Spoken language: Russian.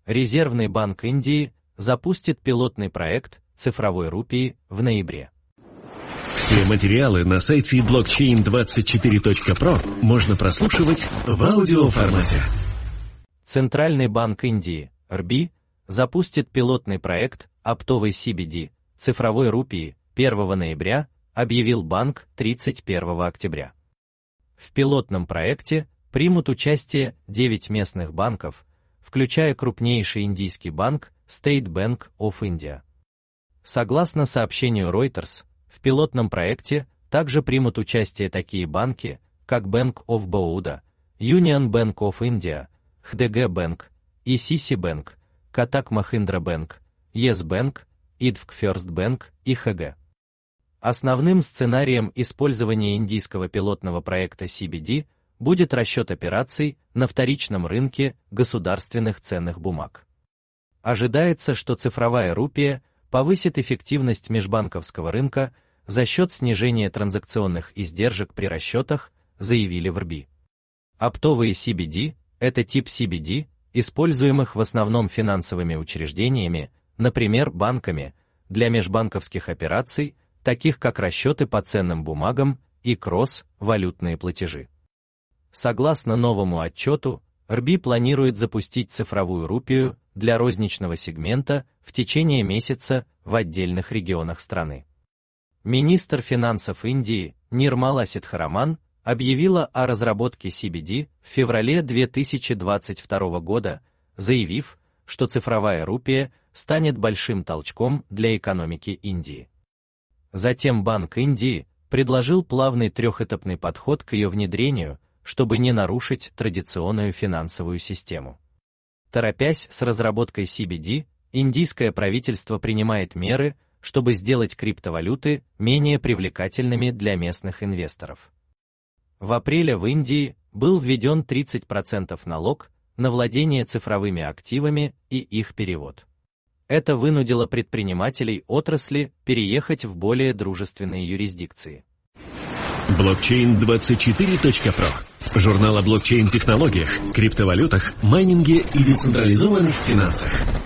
Резервный банк Индии запустит пилотный проект цифровой рупии в ноябре. Все материалы на сайте blockchain24.pro можно прослушивать в аудиоформате. Центральный банк Индии, РБИ, запустит пилотный проект оптовой CBD цифровой рупии 1 ноября, объявил банк 31 октября. В пилотном проекте примут участие 9 местных банков, включая крупнейший индийский банк State Bank of India. Согласно сообщению Reuters, в пилотном проекте также примут участие такие банки, как Bank of Baroda, Union Bank of India, HDFC Bank, ICICI Bank, Kotak Mahindra Bank, Yes Bank, IDFC First Bank и ХГ. Основным сценарием использования индийского пилотного проекта CBD будет расчет операций на вторичном рынке государственных ценных бумаг. Ожидается, что цифровая рупия повысит эффективность межбанковского рынка за счет снижения транзакционных издержек при расчетах, заявили в РБИ. Оптовые CBD – это тип CBD, используемых в основном финансовыми учреждениями, например, банками, для межбанковских операций, таких как расчеты по ценным бумагам и кросс-валютные платежи. Согласно новому отчету, РБИ планирует запустить цифровую рупию для розничного сегмента в течение месяца в отдельных регионах страны. Министр финансов Индии Нирмала Ситхараман объявила о разработке CBD в феврале 2022 года, заявив, что цифровая рупия станет большим толчком для экономики Индии. Затем Банк Индии предложил плавный трехэтапный подход к ее внедрению, чтобы не нарушить традиционную финансовую систему. Торопясь с разработкой CBD, индийское правительство принимает меры, чтобы сделать криптовалюты менее привлекательными для местных инвесторов. В апреле в Индии был введен 30% налог на владение цифровыми активами и их перевод. Это вынудило предпринимателей отрасли переехать в более дружественные юрисдикции. Blockchain24.pro. Журнал о блокчейн-технологиях, криптовалютах, майнинге и децентрализованных финансах.